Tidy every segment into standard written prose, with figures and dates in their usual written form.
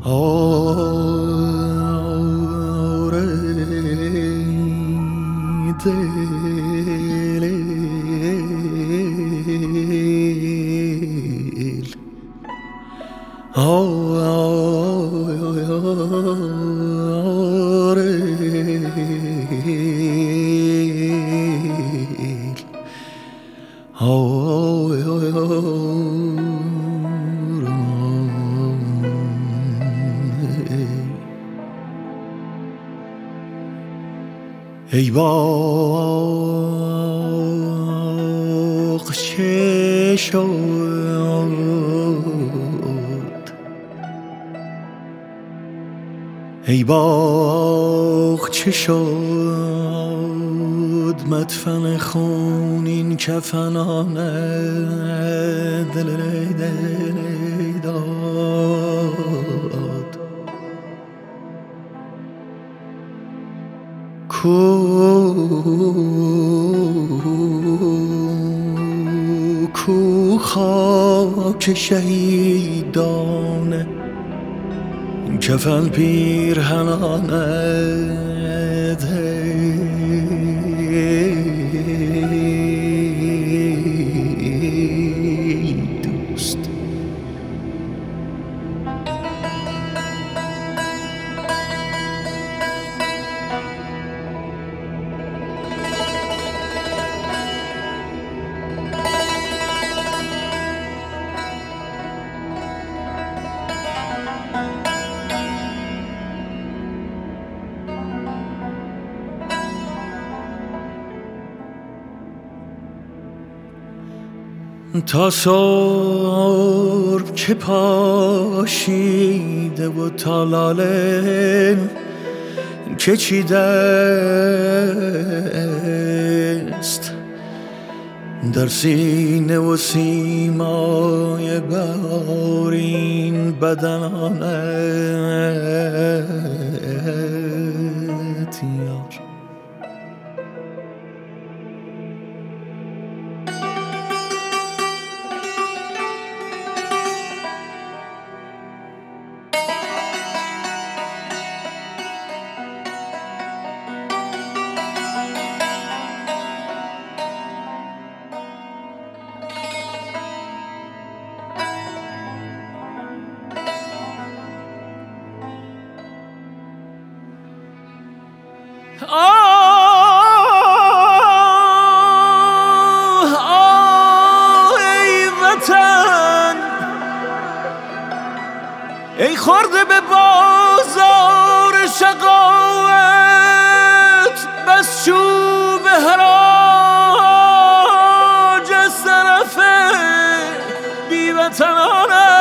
آره دل ای باغ چه شد، ای باغ چه شد، مدفن خونین کفنان دل داد. کو خاک شهیدان کفن پیرهنان دوست. تا صبح که پاشیده و تا لاله که چیده است در سینه و سیمای بارین بدنانت یار. ای وطن، ای خورده به بازار شقاوت، بس چوب حراج از طرف بی وطنانت.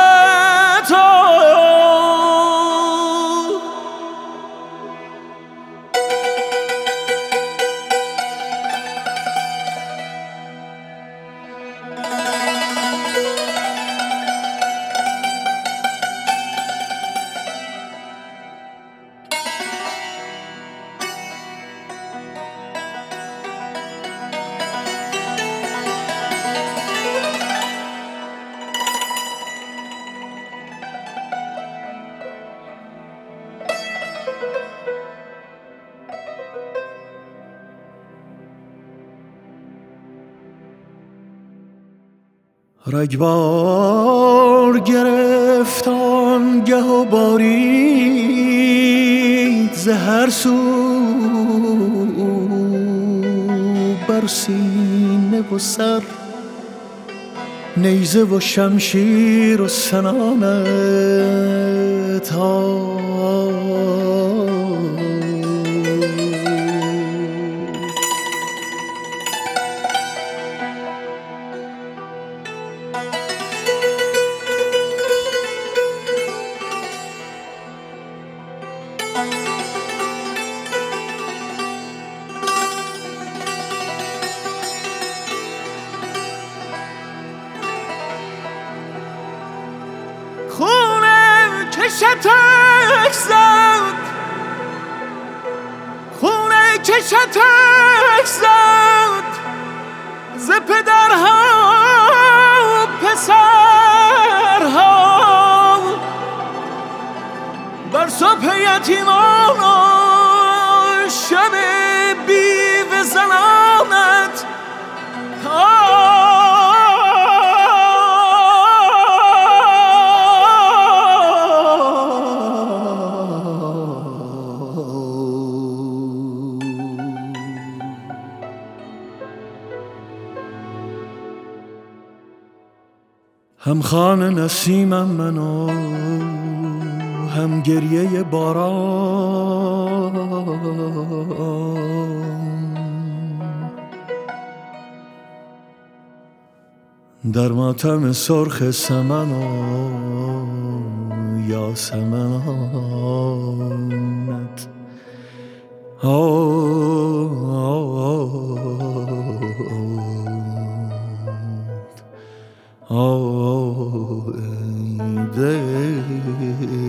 رگبار گرفت آنگه و بارید ز هر سو بر سینه و سر، نیزه و شمشیر و سنانت. خونه که شتک زد، خونه که شتک زد ز پدرها و پسرها، بر صبح یتیمان و شب بیوه زنانت هم خوان نسیمم من و هم گریه باران، در ماتم سرخ سمن و یاسمنانت. ای دل